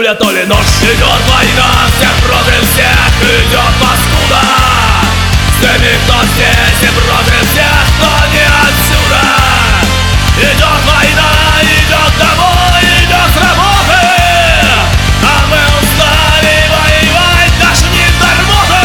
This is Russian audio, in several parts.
пуля, то ли нож. Идет война, всех против всех, идет паскуда. С теми, кто здесь, и против всех, кто не отсюда. Идет война, идет домой, идет с работы. А мы устали воевать, даже не до рвоты.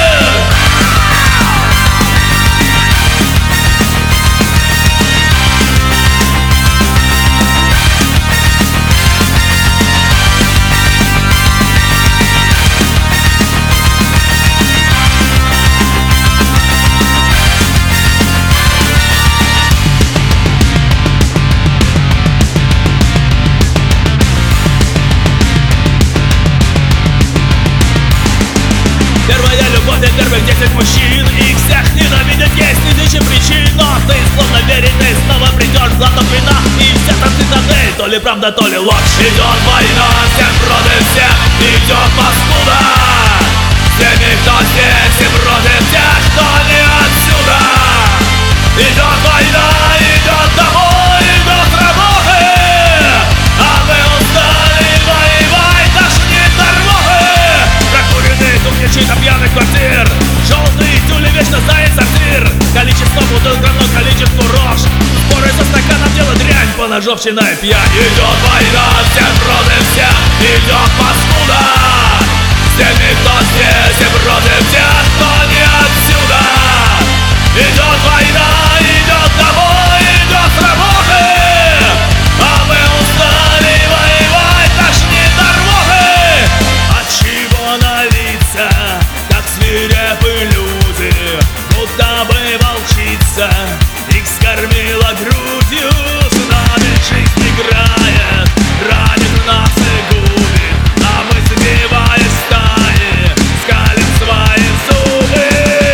Первых 10 мужчин, их всех ненавидят, есть тысячи причин. Но ты словно веришь, ты снова придешь, зато вина. И вся та цитадель, то ли правда, то ли ложь. Идет война, всех против всех, идет паскуда. С теми, кто здесь, и против тех, кто не отсюда. Идет война, идет домой, идет с работы. А мы устали воевать, даже не до рвоты. Прокуренный дух кричит о пьяных квартир. Желтые тюли вечно знает сортир. Количество бутылок равно количеству рож. Споры за стаканом дело дрянь, поножовщина и пьянь. Идет война, всех против всех, идет паскуда. С теми, кто здесь, и против тех, кто не отсюда. Идет война, идет домой, идет с работы. А мы устали воевать, аж не до рвоты. От чего на лица так свирепы люди, будто бы волчица их скормила грудью. С нами жизнь играет, ранит нас и губит, а мы, сбивая стаи, скалим свои зубы.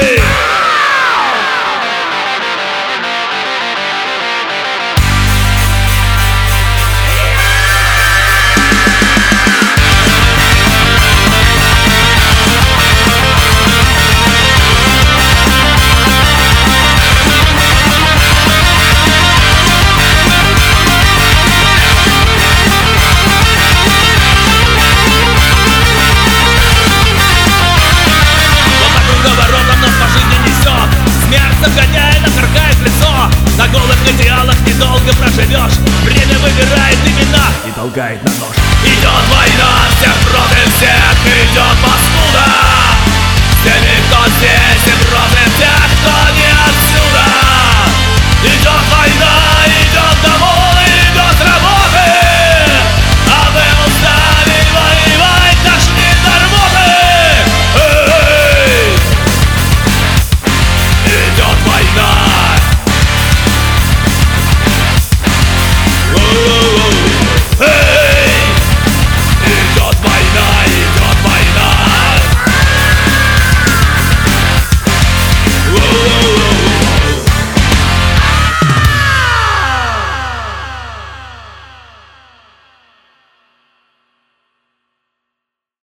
Загоняя, нас сверкает лицо. На голых идеалах недолго проживешь. Время выбирает имена и толкает на нож. Идет война, всех против всех, идет паскуда. С теми, кто здесь, и против тех, кто не отсюда. Идет война, идет домой.